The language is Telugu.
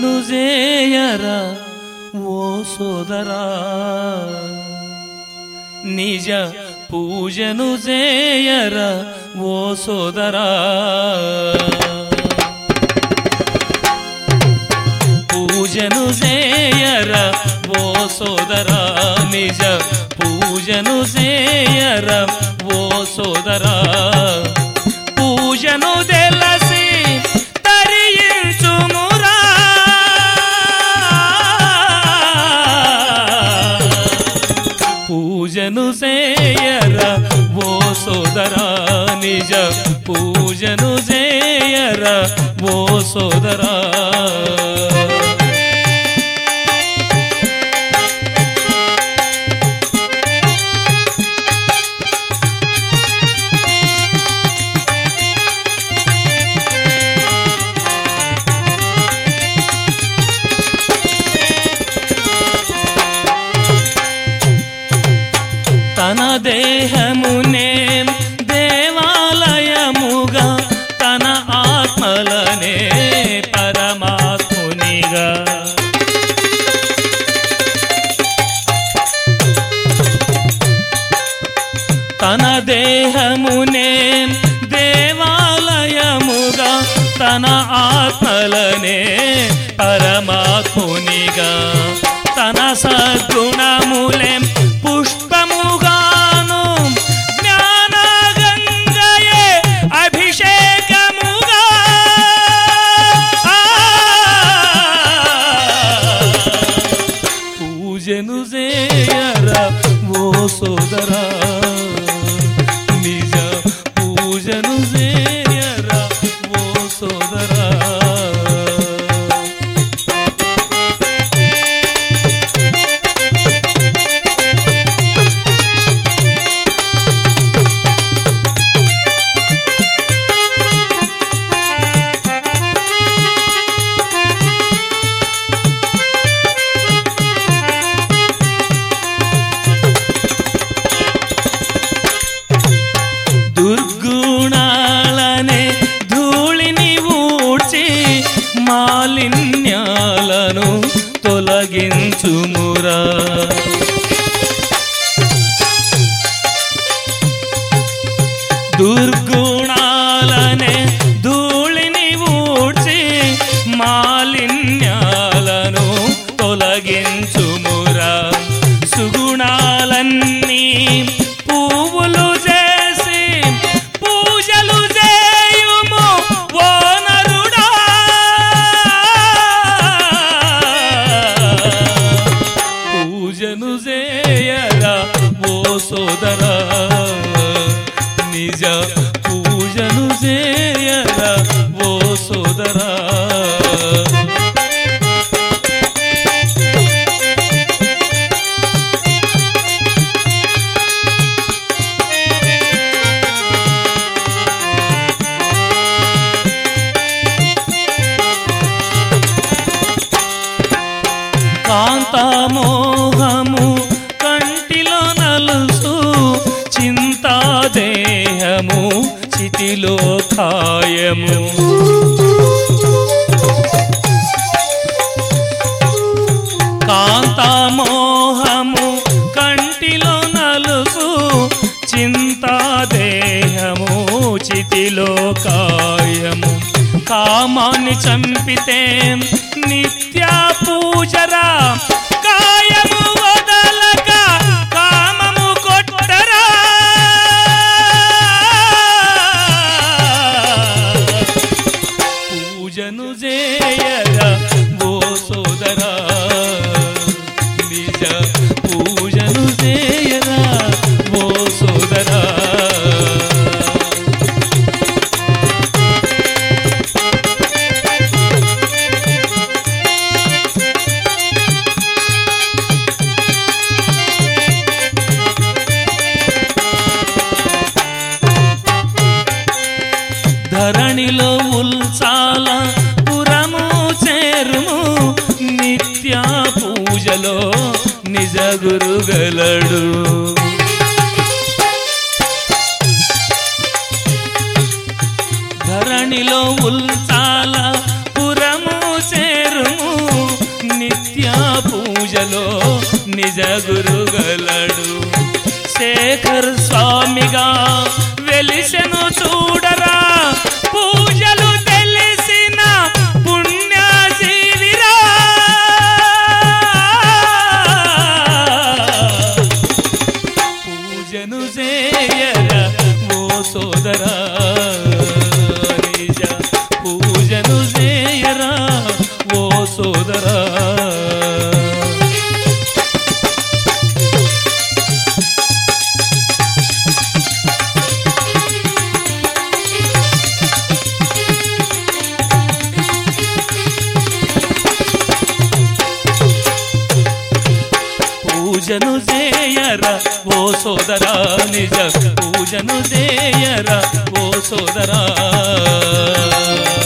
పూజను చేయరా ఓ సోదరా, నిజ పూజను చేయరా ఓ సోదరా. పూజను చేయరా ఓ సోదరా, నిజ పూజను చేయరా ఓ సోదరా. పూజను తెలసి తరించుమురా, పూజను చేయరా ఓ సోదరా, నిజ పూజను చేయరా ఓ సోదరా. తన దేహమునే దేవాలయముగా, తన ఆత్మలనే పరమాత్మునిగా, తన దేహమునే దేవాలయముగా, తన ఆత్మలనే పరమాత్మునిగా, తన సద్గుణములే పుష్పముగాను, జ్ఞాన గంగయే అభిషేకముగా, పూజను చేయరా ఓ సోదరా, నిజ పూజను చేయరా ఓ సోదరా. దుర్గుణాలనే ధూళిని ఊడ్చి మాలిన్యాలను తొలగించుమురా, దుర్గుణాలనే ధూళిని ఊడ్చి మాలిన్యాలను తొలగించుమురా. సుగుణాలన్నీ పువ్వులు చేసి పూజలు చేయుము ఓ నరుడా, పూజను చేయరా ఓ సోదరా, నిజ పూజను చేయరా ఓ సోదరా. కాంతామోహము కంటిలో నలుసు, చింతాదేహము చితిలో ఖాయము, కాంతామోహము కంటిలో నలుసు, చింతాదేహము చితిలో ఖాయము. కామాన్ని చంపితే నిత్య పూజరా, కాయము వదలక కామము కొట్టరా, పూజను చేయరా ఓ సోదరా, నిజ పూజను చేయరా ఓ సోదరా. ధరణిలో ఉల్సాల పురము చేరుము, నిత్య పూజలో నిజ గురుగలడు. ధరణిలో ఉల్సాల పురము చేరుము, నిజ గురుగలడు. శేఖర్ స్వామిగా వెలిసెను చూడరా, పూజలు తెలిసిన పుణ్యజీవిరా. పూజను చేయరా ఓ సోదరా, నిజ పూజను చేయరా ఓ సోదరా. పూజను చేయరా ఓ సోదరా, నిజ పూజను చేయరా ఓ సోదరా.